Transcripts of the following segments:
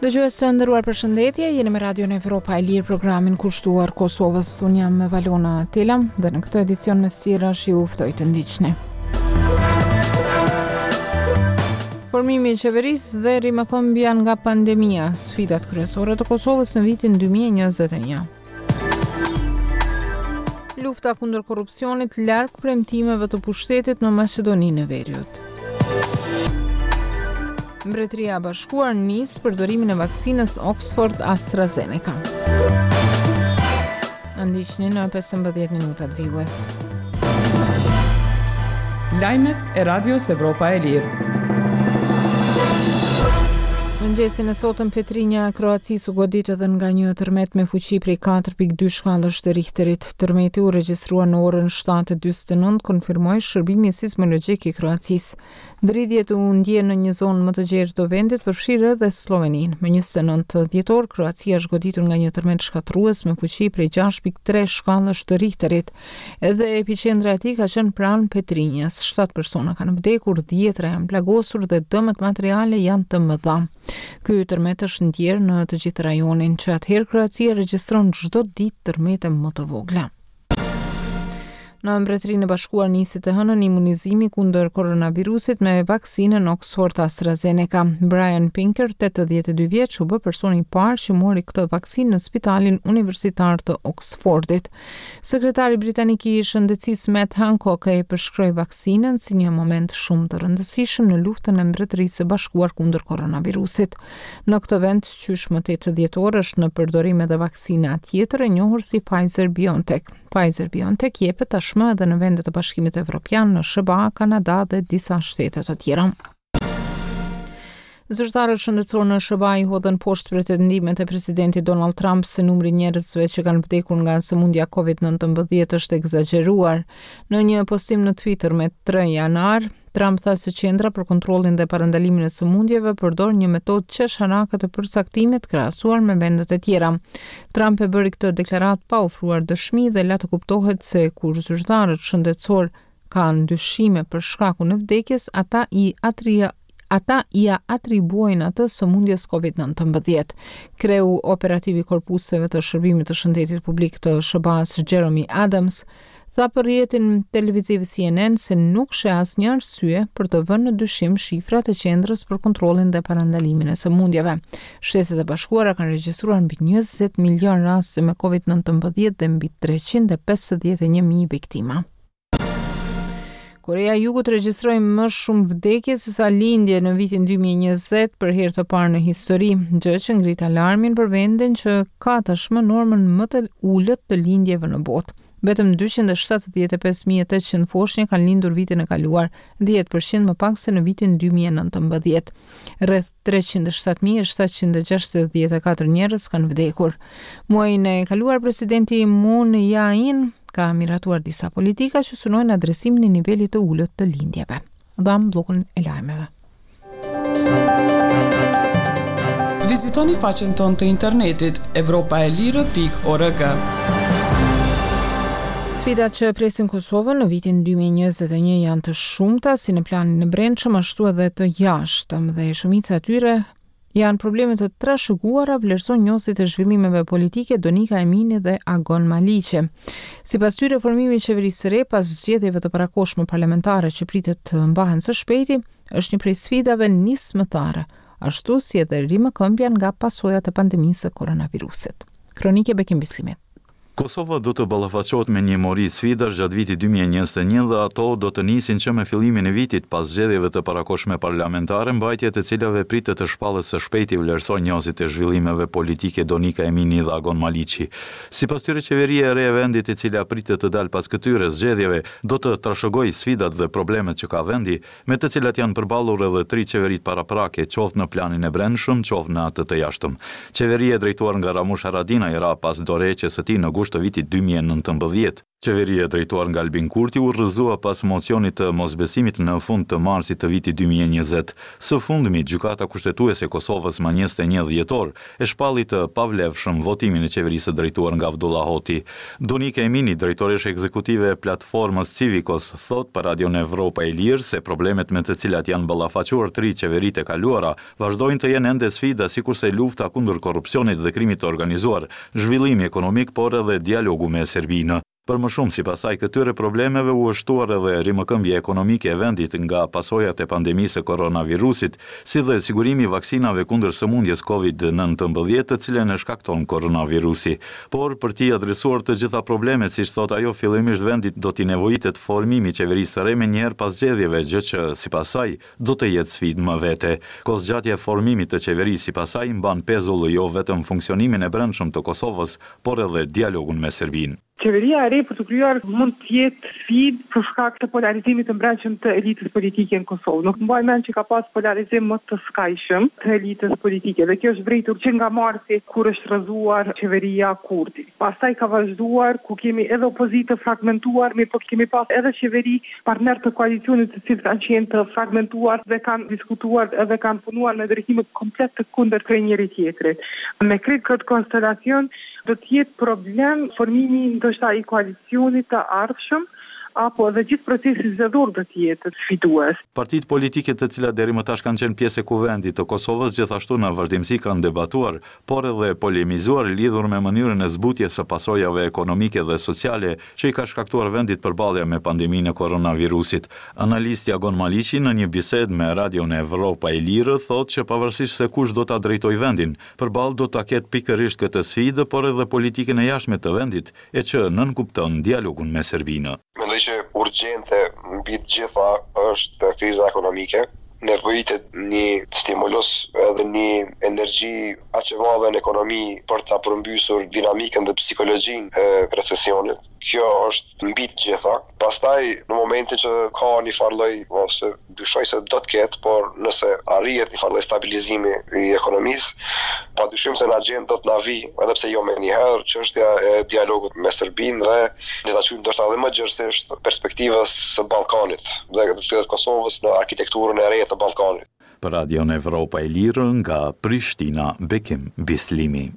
Dëgjues të nderuar, përshëndetje, jeni me Radion Evropa e Lirë, programin kushtuar Kosovës. Unë jam Valona Telam dhe në këtë edicion me stirash ju ftoj të ndiqni. Formimi i qeverisë dhe rimëkëmbja nga pandemia, sfidat kryesore të Kosovës në vitin 2021. Lufta kundër korrupsionit larg premtimeve të pushtetit në Maqedoninë e Veriut. Mbretëria e Bashkuar nis përdorimin e vaksinës Oxford AstraZeneca. Ndiqni në 15 minutat vijues. Lajmet e Radios Evropa e Lirë. Mëngjesin e sotëm Petrinja e Kroacisë u godit edhe nga një tërmet me fuqi prej 4.2 shkallësh të Richterit. Tërmeti u regjistrua në orën 7:49, konfirmoi shërbimi sismologjik i Kroacisë. Dridhjet u ndjen në një zonë më të gjerë të vendit, përfshirë edhe Sloveninë. Më 29 dhjetor, Kroacia është goditur nga një tërmet shkatrues me fuqi prej 6.3 shkallësh të Richterit. Edhe epiqendra e tij ka qenë pranë Petrinjas. 7 persona kanë vdekur, 10 janë plagosur dhe dëmet materiale janë të mëdha. Ky tërmet është ndjerë në të gjithë rajonin, që atëherë Kroacia regjistron çdo ditë tërmete më të vogla. Në Mbretërinë e Bashkuar nisi të hënën imunizimi kundër koronavirusit me vaksinën Oxford AstraZeneca. Brian Pinker, 82 vjeç, u bë personi i parë që mori këtë vaksinë në Spitalin Universitar të Oxfordit. Sekretari britanik i shëndetësisë Matt Hancock e përshkroi vaksinën si një moment shumë të rëndësishëm në luftën e Mbretërisë së Bashkuar kundër koronavirusit. Në këtë vend, qysh më 8 dhjetor është në përdorim edhe vaksina tjetër e njohur si Pfizer-BioNTech. Pfizer-BioNTech jepet tashmë edhe në vendet e Bashkimit Evropian, në SBA, Kanada dhe disa shtete të tjera. Zyrtarët shëndetësor në SBA i hodhën poshtë pretendimet e presidentit Donald Trump se numri i njerëzve që kanë vdekur nga sëmundja COVID-19 është egzageruar. Në një postim në Twitter me 3 janar, Trump tha se Qendra për kontrollin dhe parandalimin e sëmundjeve përdor një metodë qesharake të përcaktimit krahasuar me vendet e tjera. Trump e bëri këtë deklaratë pa ofruar dëshmi dhe la të kuptohet se kur zyrtarët shëndetësor kanë dyshime për shkakun e vdekjes, ata i atribuojnë atë sëmundjes COVID-19. Kreu operativ i korpuseve të shërbimit të shëndetit publik të SBA-s, Jeremy Adams, tha për rrjetin televiziv CNN se nuk sheh asnjë arsye për të vënë në dyshim shifrat e Qendrës për kontrollin dhe parandalimin e sëmundjeve. Shtetet e Bashkuara kanë regjistruar mbi 20 milion raste me COVID-19 dhe mbi 351.000 viktima. Korea e Jugut regjistroi më shumë vdekje se sa lindje në vitin 2020 për herë të parë në histori, gjë që ngrit alarmin për vendin që ka tashmë normën më të ulët të lindjeve në botë. Vetëm 275.800 foshnjë kanë lindur vitin e kaluar, 10% më pak se në vitin 2019. Rreth 307.764 njerëz kanë vdekur. Muajin e kaluar presidenti Moon Jae-in ka miratuar disa politika që synojnë adresimin e nivelit të ulët të lindjeve. Dham bllokun e lajmeve. Vizitoni faqen tonë të internetit europaelire.org. Sfidat që presin Kosovën në vitin 2021 janë të shumta, si në planin e brendshëm ashtu edhe të jashtëm, dhe shumica e tyre janë probleme të trashëguara, vlerëson njësit e zhvillimeve politike Donika Emini dhe Agon Maliqe. Sipas tyre, formimi i qeverisë së re pas zgjedhjeve të parakohshme parlamentare që pritet të mbahen së shpejti është një prej sfidave nismëtare, ashtu si edhe rimëkëmbja nga pasojat e pandemisë së koronavirusit. Kronike Bekim Bislimet. Kosova do të ballafaqohet me një mori sfidash gjatë vitit 2021 dhe ato do të nisin që me fillimin e vitit pas zgjedhjeve të parakohshme parlamentare, mbajtjet e cilave pritet të shpallet së shpejti vlerësoj njohësit e zhvillimeve politike Donika Emini dhe Agon Maliqi. Sipas tyre, qeveria e re e vendit e cila pritet të dalë pas këtyre zgjedhjeve do të trashëgojë sfidat dhe problemet që ka vendi, me të cilat janë përballur edhe 3 qeverit paraprake, qoftë në planin e brendshëm, qoftë në atë të jashtëm. Qeveria e drejtuar nga Ramush Haradinaj ra pas dorëheqjes së tij në të vitit 2019. Qeveria drejtuar nga Albin Kurti u rrëzua pas mocionit të mosbesimit në fund të marsit të vitit 2020. Së fundmi, gjykata kushtetuese e Kosovës ma 21 dhjetor e shpalli të pavlefshëm votimin e qeverisë drejtuar nga Abdullah Hoti. Donike Emini, drejtoresh ekzekutive e platformës Civicos, thot për Radion Evropa e Lirë se problemet me të cilat janë ballafaquar 3 qeveritë e kaluara vazhdojnë të jenë ende sfida sikurse lufta kundër korrupsionit dhe krimit të organizuar, zhvillimi ekonomik, por edhe dialogu me Serbinë. Për më shumë, si pasaj këtyre problemeve u është shtuar edhe rimëkëmbje ekonomike e vendit nga pasojat e pandemisë e koronavirusit, si dhe sigurimi vaksinave kundër sëmundjes COVID-19 të cilën e shkakton koronavirusi. Por për t'i adresuar të gjitha problemet, si thot ajo, fillimisht vendit do t'i nevojitet formimi qeverisë së re me njerë pas zgjedhjeve, gjë që si pasaj do të jetë sfidë më vete. Kosgjatja e formimit të qeverisë si pasaj mban pezull jo vetëm funksionimin e brendshëm të Kosovës, por edhe dialogun me Serbinë. Qeveria e re për të krijuar mund të jetë sfidë për shkak të polarizimit të brendshëm të elitës politike në Kosovë. Nuk mbaj mend që ka pas polarizim më të skajshëm të elitës politike dhe kjo është vritur që nga marsi kur është rrëzuar qeveria Kurti. Pastaj ka vazhduar ku kemi edhe opozitë fragmentuar, po kemi pas edhe qeveri partner të koalicionit të cilët kanë qenë të fragmentuar dhe kanë diskutuar edhe kanë punuar në drejtime komplet të kundërta njëri tjetrit. Me këtë konstelacion do të jetë problem formimi ndoshta i koalicionit të ardhshëm apo edhe gjithë procesi zgjedhor do të jetë sfidues. Partitë politike të cilat deri më tash kanë qenë pjesë e kuvendit të Kosovës gjithashtu në vazhdimsi kanë debatuar, por edhe polemizuar lidhur me mënyrën e zbutjes së pasojave ekonomike dhe sociale që i ka shkaktuar vendit përballja me pandeminë e koronavirusit. Analisti Agon Maliqi në një bisedë me Radion Evropa e Lirë thotë që pavarësisht se kush do ta drejtojë vendin, përballë do ta ketë pikërisht këtë sfidë, por edhe politikën e jashtme të vendit, e që nënkupton dialogun me Serbinë. Mendoj që urgjente mbi të gjitha është kriza ekonomike. Nevojitet një stimulus edhe një energji aq e madhe në ekonomi për ta përmbysur dinamikën dhe psikologjinë e recesionit. Kjo është mbi të gjitha. Pastaj në momentin që ka një farloj ose dyshoj se do të ketë, por nëse arrihet një farloj stabilizimi i ekonomisë, padyshim se në agjendë do të na vi, edhe pse jo më njëherë, çështja e dialogut me Serbinë dhe le ta quajmë ndoshta edhe më gjerësisht perspektivës së Ballkanit dhe të Kosovës në arkitekturën e re të Ballkanit. Për Radion Evropa e Lirë nga Prishtina, Bekim Bislimi.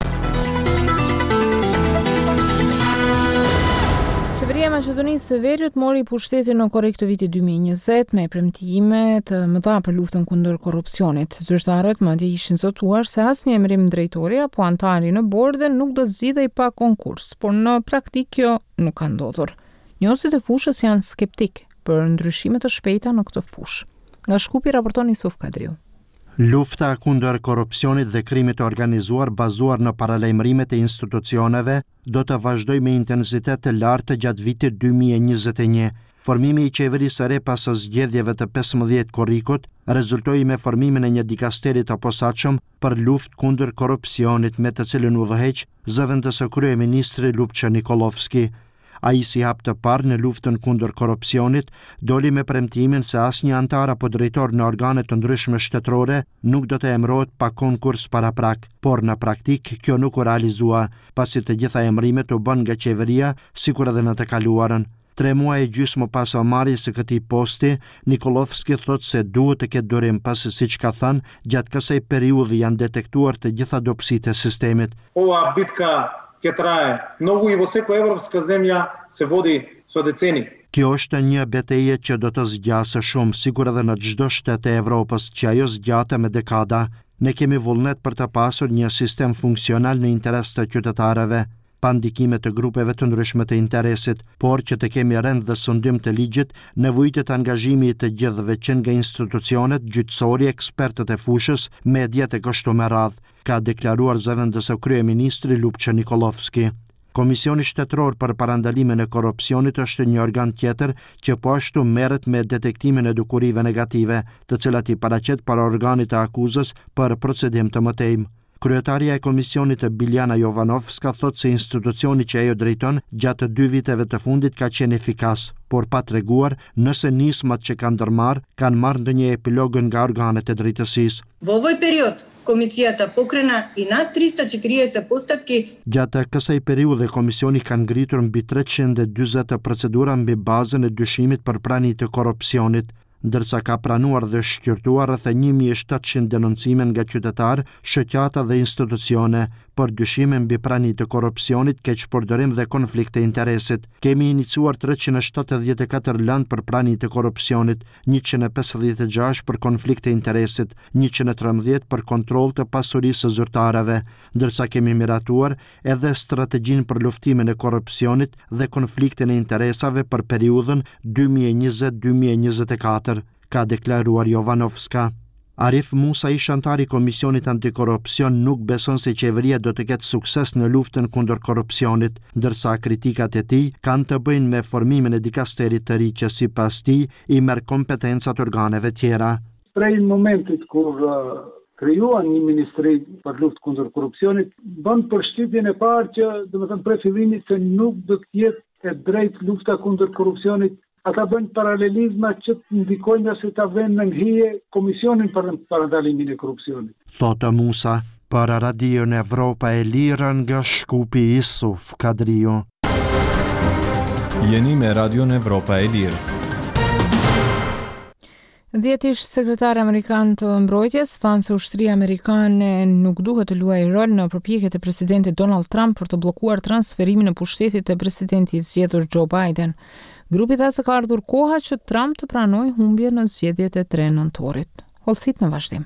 Qeveria e Maqedonisë së Veriut mori pushtetin në korrik të vitit 2020 me premtime të mëdha për luftën kundër korrupsionit. Zyrtarët madje ishin zotuar se asnjë emrim drejtori apo antari në borde nuk do zgjidhej pa konkurs, por në praktik kjo nuk ka ndodhur. Njohësit e fushës janë skeptik për ndryshime të shpejta në këtë fushë. Nga Shkupi raporton Isuf Kadriu. Lufta kundër korrupsionit dhe krimit të organizuar bazuar në paralajmërimet e institucioneve do të vazhdojë me intensitet të lartë gjatë vitit 2021. Formimi i qeverisë së re pas zgjedhjeve të 15 korrikut rezultoi me formimin e një dikasteri të posaçëm për luftë kundër korrupsionit, me të cilën udhëheq zëvendësë kryeministri Ljupča Nikolovski. Ai si hap të parë në luftën kundër korrupsionit doli me premtimin se asnjë antar apo drejtor në organe të ndryshme shtetërore nuk do të emërohet pa konkurs paraprak, por në praktik kjo nuk u realizua, pasi të gjitha emërimet u bën nga qeveria, sikur edhe në të kaluarën. 3 muaj e gjysmë pas marrjes së këtij posti, Nikolovski thotë se duhet të ketë durim, pasi siç ka thënë, gjatë kësaj periudhe janë detektuar të gjitha dobësitë e sistemit. Ova bitka që traje mnogo i во секоја европска земја se vodi so deceni. Kjo është një betejë që do të zgjasë shumë, sigur edhe në çdo shtet e Evropës, që ajo zgjatë me dekada. Ne kemi vullnet për të pasur një sistem funksional në interes të qytetarëve, pa ndikime të grupeve të ndryshme të interesit, por që të kemi rend dhe sundim të ligjit, nevojitet angazhimi të gjithëve që nga institucionet, gjyqësori, ekspertët e fushës, mediat e kështu me radhë, ka deklaruar zëvendësë kryeministri Ljupča Nikolovski. Komisioni shtetëror për parandalimin e korrupsionit është një organ tjetër që po ashtu merret me detektimin e dukurive negative, të cilat i paraqet para organit të akuzës për procedim të mëtejmë. Kryetaria e komisionit Biljana Jovanovska thotë se institucioni që ajo drejton gjatë 2 viteve të fundit ka qenë efikas, por pa treguar nëse nismat që kanë ndërmarrë kanë marrë ndonjë epilog nga organet e drejtësisë. Во овој период Комисијата покрена и над 340 постапки. Gjatë kësaj periudhe, komisioni ka ngritur mbi 340 procedura mbi bazën e dyshimit për prani të korrupsionit, ndërsa ka pranuar dhe shqyrtuar rreth 1700 denoncime nga qytetarë, shoqata dhe institucione për dyshime mbi prani të korrupsionit, keqpërdorim dhe konflikte interesit. Kemi iniciuar 374 lëndë për prani të korrupsionit, 156 për konflikte interesit, 113 për kontroll të pasurisë së zyrtarëve, ndërsa kemi miratuar edhe strategjinë për luftimin e korrupsionit dhe konfliktin e interesave për periudhën 2020-2024, ka deklaruar Jovanovska. Arif Musa, ish antar i Komisionit Antikorrupsion, nuk beson se qeveria do të ketë sukses në luftën kundër korrupsionit, ndërsa kritikat e tij kanë të bëjnë me formimin e dikasterit të ri që sipas tij i merr kompetencat organeve tjera. Prej momentit kur krijuan një ministri për luftë kundër korrupsionit, bën përshtypjen e parë që, domethënë prej fillimit, se nuk do të jetë e drejtë lufta kundër korrupsionit. Ata bëjnë paralelizma që të ndikojnë se ta vënë në nhije Komisionin për parandalimin e korrupsionit. Thotë Musa, për Radion Evropa e Lirë nga Shkupi Isuf Kadrio. Jeni me Radion Evropa e Lirë. 10 ish sekretar amerikan të mbrojtjes thanë se ushtria amerikane nuk duhet të luajë rol në përpjekjet e presidentit Donald Trump për të bllokuar transferimin e pushtetit të presidentit zgjedhur Joe Biden. Grupi tha se ka ardhur koha që Trump të pranojë humbje në zgjedhjet e 3 nëntorit. Hollësit në vazhdim.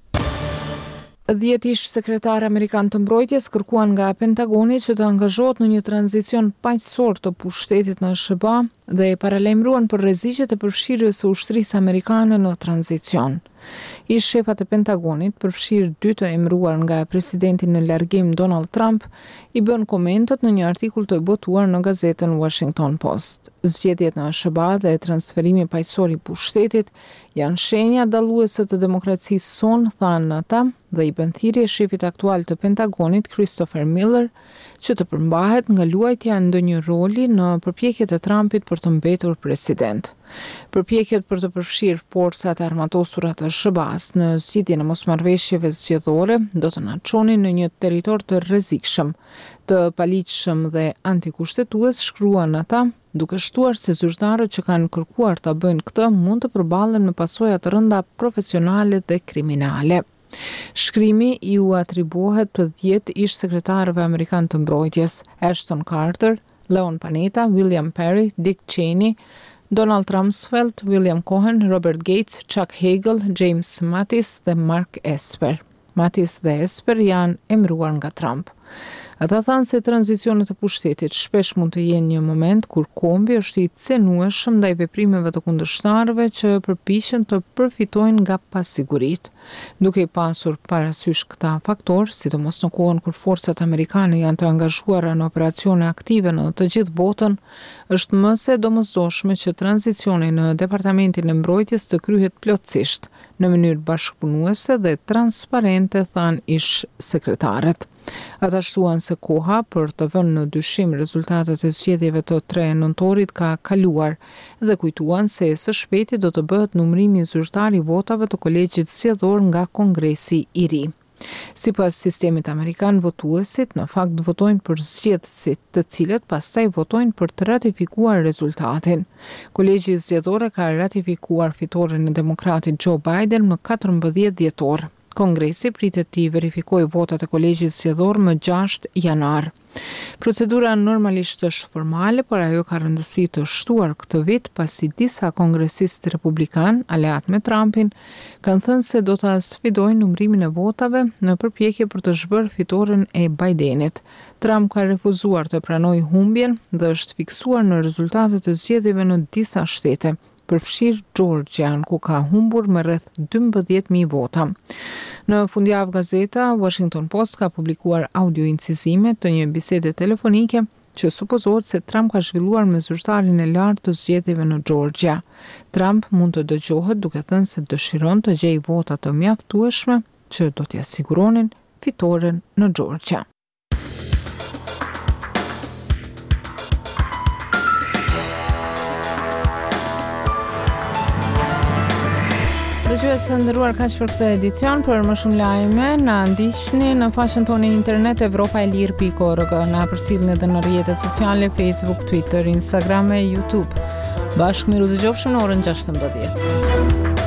10 ish sekretar amerikan të mbrojtjes kërkuan nga Pentagoni që të angazhohet në një tranzicion paqësor të pushtetit në SBA dhe e paralajmëruan për rreziqet e përfshirjes së ushtrisë amerikane në tranzicion. Ish shefat e Pentagonit, përfshirë 2 të emëruar nga presidenti në largim Donald Trump, i bën komentet në një artikull të botuar në gazetën Washington Post. Zgjedhjet në SBA dhe transferimi paqësor i pushtetit janë shenja dalluese të demokracisë sonë, thanë ata, dhe i bën thirrje shefit aktual të Pentagonit Christopher Miller që të përmbahet nga luajtja e ndonjë roli në përpjekjet e Trumpit për të mbetur president. Përpjekjet për të përfshirë forcat armatosura të SBA-s në zgjidhjen e mosmarrëveshjeve zgjedhore do të na çonin në një territor të rrezikshëm, të paligjshëm dhe antikushtetues, shkruan ata, duke shtuar se zyrtarët që kanë kërkuar ta bëjnë këtë mund të përballen me pasoja të rënda profesionale dhe kriminale. Shkrimi ju atribuohet të 10 ish sekretarëve amerikan të mbrojtjes: Ashton Carter, Leon Panetta, William Perry, Dick Cheney, Donald Rumsfeld, William Cohen, Robert Gates, Chuck Hagel, James Mattis dhe Mark Esper. Mattis dhe Esper janë emëruar nga Trump. Ata thanë se tranzicionet e pushtetit shpesh mund të jenë një moment kur kombi është i cenueshëm ndaj veprimeve të kundërshtarëve që përpiqen të përfitojnë nga pasiguritë. Duke i pasur parasysh këta faktorë, sidomos në kohën kur forcat amerikane janë të angazhuara në operacione aktive në të gjithë botën, është më se domosdoshme që tranzicioni në Departamentin e Mbrojtjes të kryhet plotësisht, në mënyrë bashkëpunuese dhe transparente, thanë ish sekretarët. Ata shtuan se koha për të vënë në dyshim rezultatet e zgjedhjeve të 3 nëntorit ka kaluar dhe kujtuan se së shpejti do të bëhet numërimi zyrtar i votave të kolegjit zgjedhor nga Kongresi i ri. Sipas sistemit amerikan, votuesit në fakt votojnë për zgjedhësit, të cilët pastaj votojnë për të ratifikuar rezultatin. Kolegji zgjedhor ka ratifikuar fitoren e demokratit Joe Biden në 14 dhjetor. Kongresi pritet të verifikojë votat e kolegjit zgjedhor më 6 janar. Procedura normalisht është formale, por ajo ka rëndësi të shtuar këtë vit pasi disa kongresistë republikan, aleat me Trumpin, kanë thënë se do ta sfidojnë numërimin e votave në përpjekje për të zhbërë fitoren e Bidenit. Trump ka refuzuar të pranojë humbjen dhe është fiksuar në rezultatet e zgjedhjeve në disa shtete, përfshirë Georgia, ku ka humbur me rreth 12.000 vota. Në fundjavë gazeta Washington Post ka publikuar audio incizime të një bisede telefonike që supozohet se Trump ka zhvilluar me zyrtarin e lartë të zgjedhjeve në Georgia. Trump mund të dëgjohet duke thënë se dëshiron të gjejë vota të mjaftueshme që do t'i siguronin fitoren në Georgia. dëgjues të nderuar, kaq për këtë edicion. Për më shumë lajme na ndiqni në faqen tonë internet evropaelir.org, na përcjellni edhe në rrjetet sociale Facebook, Twitter, Instagram e YouTube. Bashkë miru dëgjofshim në orën 16.